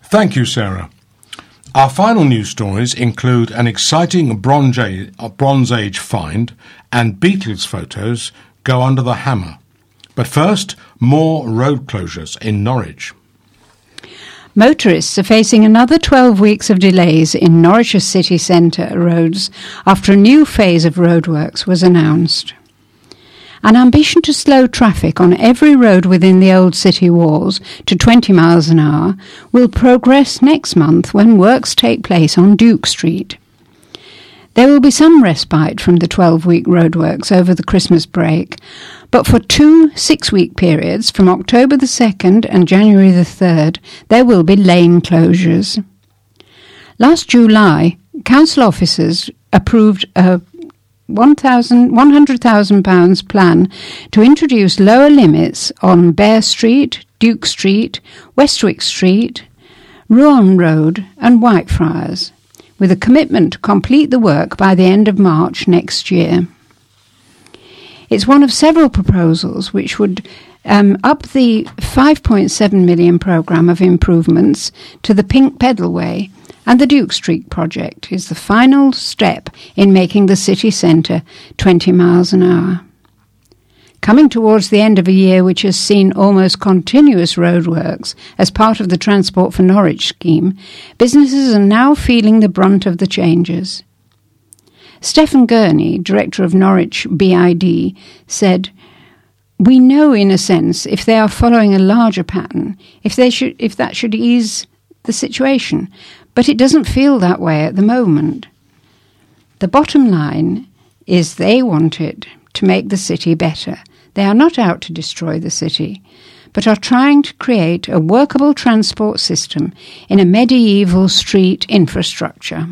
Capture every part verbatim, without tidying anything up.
Thank you, Sarah. Our final news stories include an exciting Bronze Age, Bronze Age find and Beatles photos go under the hammer. But first, more road closures in Norwich. Motorists are facing another twelve weeks of delays in Norwich's city centre roads after a new phase of roadworks was announced. An ambition to slow traffic on every road within the old city walls to twenty miles an hour will progress next month when works take place on Duke Street. There will be some respite from the twelve-week roadworks over the Christmas break, but for two six-week periods from October the second and January the third, there will be lane closures. Last July, council officers approved a one hundred thousand pounds plan to introduce lower limits on Bear Street, Duke Street, Westwick Street, Rouen Road and Whitefriars, with a commitment to complete the work by the end of March next year. It's one of several proposals which would um, up the five point seven million pounds programme of improvements to the Pink Pedalway, and the Duke Street project is the final step in making the city centre twenty miles an hour. Coming towards the end of a year which has seen almost continuous roadworks as part of the Transport for Norwich scheme, businesses are now feeling the brunt of the changes. Stephen Gurney, director of Norwich B I D, said, "We know in a sense if they are following a larger pattern, if they should, if that should ease the situation, but it doesn't feel that way at the moment. The bottom line is they want it to make the city better. They are not out to destroy the city, but are trying to create a workable transport system in a medieval street infrastructure."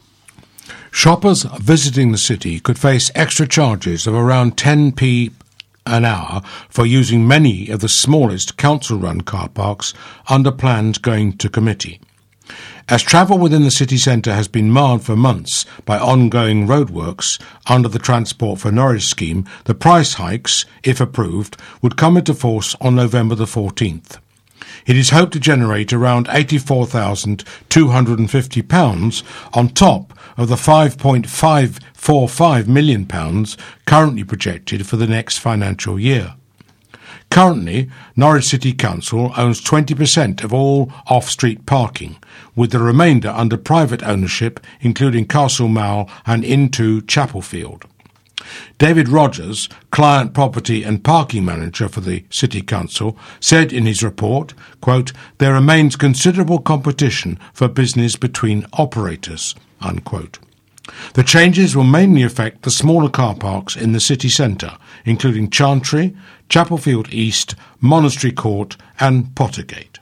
Shoppers visiting the city could face extra charges of around ten p an hour for using many of the smallest council-run car parks under plans going to committee. As travel within the city centre has been marred for months by ongoing roadworks under the Transport for Norwich scheme, the price hikes, if approved, would come into force on November the fourteenth. It is hoped to generate around eighty-four thousand two hundred fifty pounds on top of the five point five four five million pounds currently projected for the next financial year. Currently, Norwich City Council owns twenty percent of all off-street parking, with the remainder under private ownership, including Castle Mall and into Chapelfield. David Rogers, Client Property and Parking Manager for the City Council, said in his report, quote, "There remains considerable competition for business between operators," unquote. The changes will mainly affect the smaller car parks in the city centre, including Chantry, Chapelfield East, Monastery Court and Pottergate.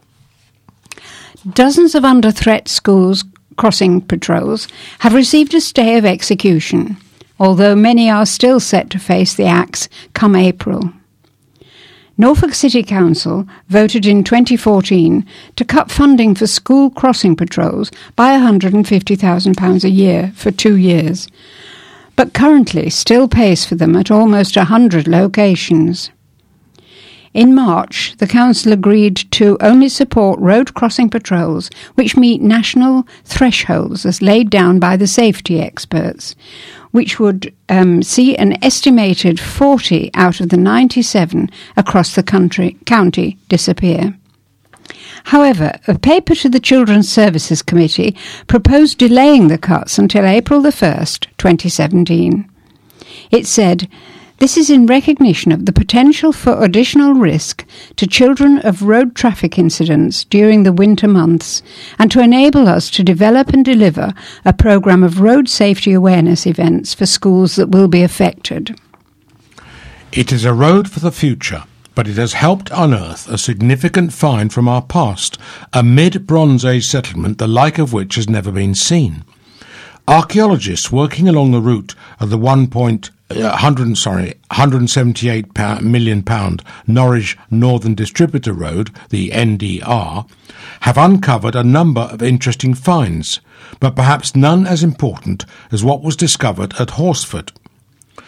Dozens of under-threat schools crossing patrols have received a stay of execution, although many are still set to face the axe come April. Norfolk City Council voted in twenty fourteen to cut funding for school crossing patrols by one hundred fifty thousand pounds a year for two years, but currently still pays for them at almost one hundred locations. In March, the Council agreed to only support road crossing patrols which meet national thresholds as laid down by the safety experts, which would um, see an estimated forty out of the ninety-seven across the country, county disappear. However, a paper to the Children's Services Committee proposed delaying the cuts until April the first, twenty seventeen. It said, "This is in recognition of the potential for additional risk to children of road traffic incidents during the winter months and to enable us to develop and deliver a programme of road safety awareness events for schools that will be affected." It is a road for the future, but it has helped unearth a significant find from our past, a mid-Bronze Age settlement the like of which has never been seen. Archaeologists working along the route of the one point one hundred sorry one hundred seventy-eight million pound Norwich Northern Distributor Road, the N D R, have uncovered a number of interesting finds, but perhaps none as important as what was discovered at Horsford.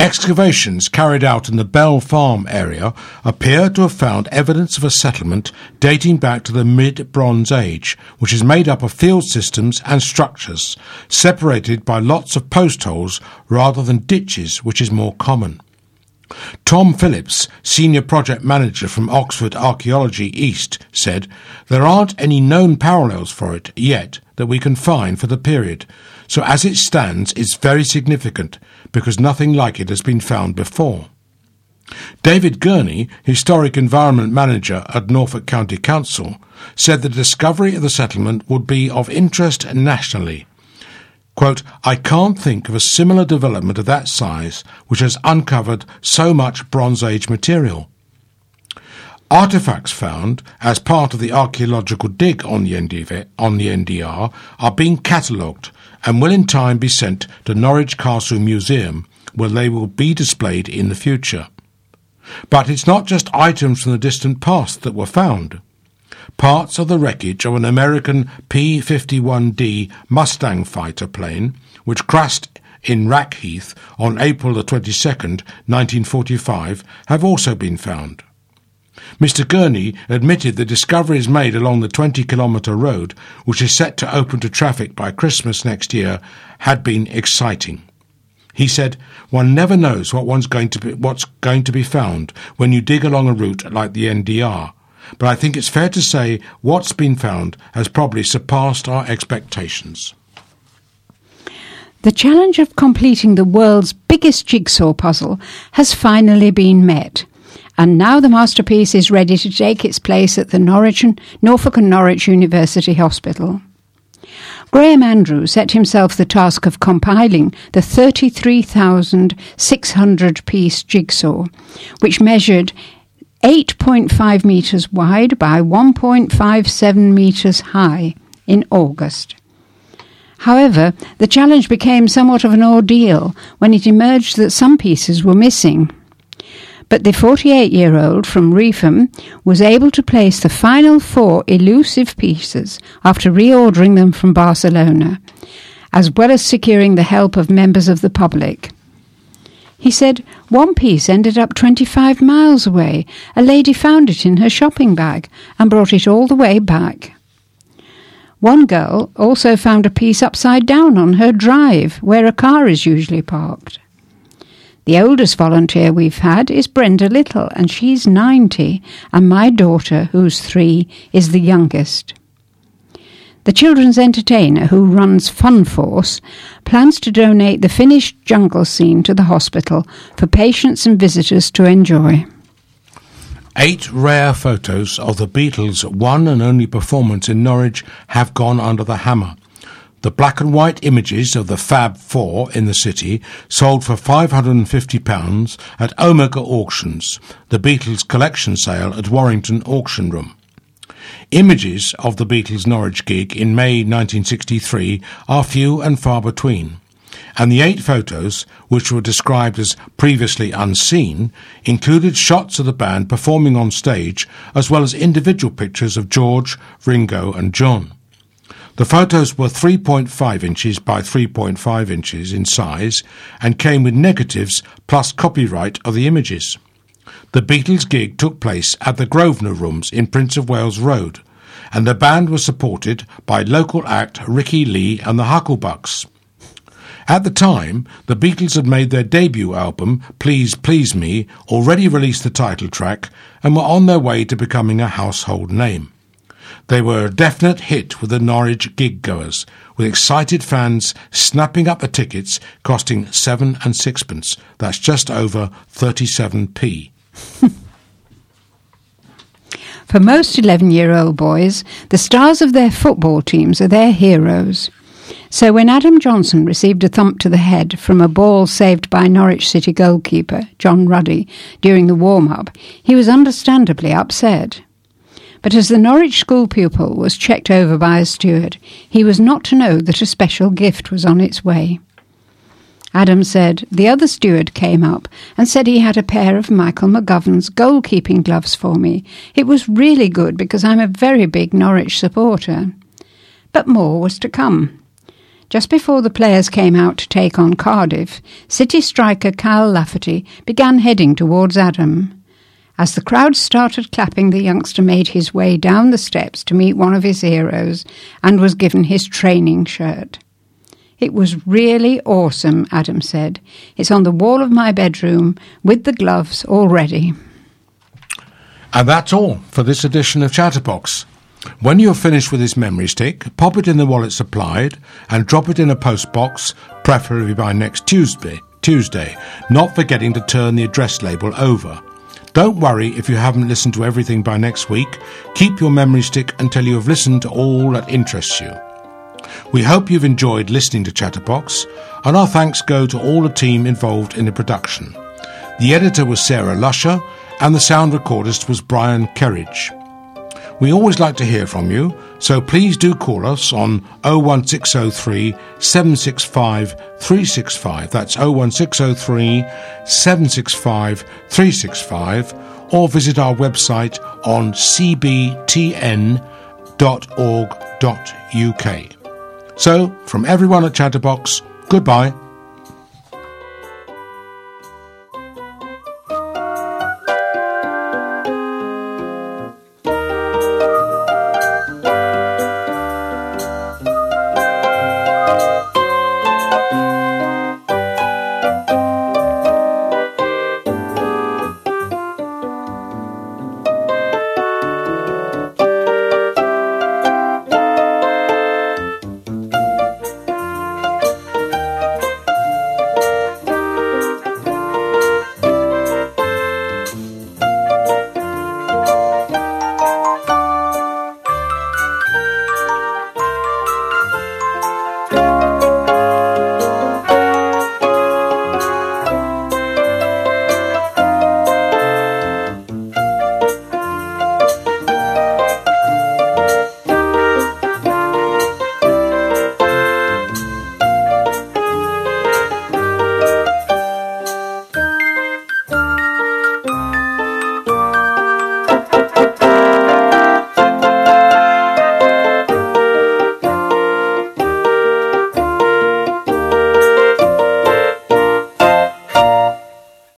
Excavations carried out in the Bell Farm area appear to have found evidence of a settlement dating back to the mid-Bronze Age, which is made up of field systems and structures, separated by lots of post holes rather than ditches, which is more common. Tom Phillips, Senior Project Manager from Oxford Archaeology East, said, "There aren't any known parallels for it yet that we can find for the period, so as it stands it's very significant because nothing like it has been found before." David Gurney, Historic Environment Manager at Norfolk County Council, said the discovery of the settlement would be of interest nationally. Quote, "I can't think of a similar development of that size which has uncovered so much Bronze Age material." Artefacts found as part of the archaeological dig on the N D R are being catalogued and will in time be sent to Norwich Castle Museum, where they will be displayed in the future. But it's not just items from the distant past that were found. Parts of the wreckage of an American P fifty-one D Mustang fighter plane, which crashed in Rackheath on April the twenty-second, nineteen forty-five, have also been found. Mister Gurney admitted the discoveries made along the twenty-kilometre road, which is set to open to traffic by Christmas next year, had been exciting. He said, "One never knows what one's going to be, what's going to be found when you dig along a route like the N D R. But I think it's fair to say what's been found has probably surpassed our expectations." The challenge of completing the world's biggest jigsaw puzzle has finally been met, and now the masterpiece is ready to take its place at the Norwich and, Norfolk and Norwich University Hospital. Graham Andrew set himself the task of compiling the thirty-three thousand six hundred piece jigsaw, which measured eight point five metres wide by one point five seven metres high in August. However, the challenge became somewhat of an ordeal when it emerged that some pieces were missing. But the forty-eight-year-old from Reefham was able to place the final four elusive pieces after reordering them from Barcelona, as well as securing the help of members of the public. He said, "One piece ended up twenty-five miles away. A lady found it in her shopping bag and brought it all the way back. One girl also found a piece upside down on her drive, where a car is usually parked. The oldest volunteer we've had is Brenda Little, and she's ninety, and my daughter, who's three, is the youngest." The children's entertainer, who runs Fun Force, plans to donate the finished jungle scene to the hospital for patients and visitors to enjoy. Eight rare photos of the Beatles' one and only performance in Norwich have gone under the hammer. The black and white images of the Fab Four in the city sold for five hundred and fifty pounds at Omega Auctions, the Beatles' collection sale at Warrington Auction Room. Images of the Beatles' Norwich gig in May nineteen sixty-three are few and far between, and the eight photos, which were described as previously unseen, included shots of the band performing on stage as well as individual pictures of George, Ringo and John. The photos were three point five inches by three point five inches in size and came with negatives plus copyright of the images. The Beatles' gig took place at the Grosvenor Rooms in Prince of Wales Road, and the band was supported by local act Ricky Lee and the Hucklebucks. At the time, the Beatles had made their debut album, Please Please Me, already released the title track, and were on their way to becoming a household name. They were a definite hit with the Norwich gig-goers, with excited fans snapping up the tickets costing seven and sixpence. That's just over thirty-seven p. For most eleven-year-old boys, the stars of their football teams are their heroes. So when Adam Johnson received a thump to the head from a ball saved by Norwich City goalkeeper John Ruddy during the warm-up, he was understandably upset. But as the Norwich school pupil was checked over by a steward, he was not to know that a special gift was on its way. Adam said, "The other steward came up and said he had a pair of Michael McGovern's goalkeeping gloves for me. It was really good because I'm a very big Norwich supporter." But more was to come. Just before the players came out to take on Cardiff, City striker Kyle Lafferty began heading towards Adam. As the crowd started clapping, the youngster made his way down the steps to meet one of his heroes and was given his training shirt. "It was really awesome," Adam said. "It's on the wall of my bedroom with the gloves already." And that's all for this edition of Chatterbox. When you're finished with this memory stick, pop it in the wallet supplied and drop it in a postbox, preferably by next Tuesday, Tuesday, not forgetting to turn the address label over. Don't worry if you haven't listened to everything by next week. Keep your memory stick until you have listened to all that interests you. We hope you've enjoyed listening to Chatterbox, and our thanks go to all the team involved in the production. The editor was Sarah Lusher, and the sound recordist was Brian Kerridge. We always like to hear from you, so please do call us on oh one six oh three, seven six five, three six five. That's oh one six oh three, seven six five, three six five, or visit our website on c b t n dot org dot u k. So, from everyone at Chatterbox, goodbye.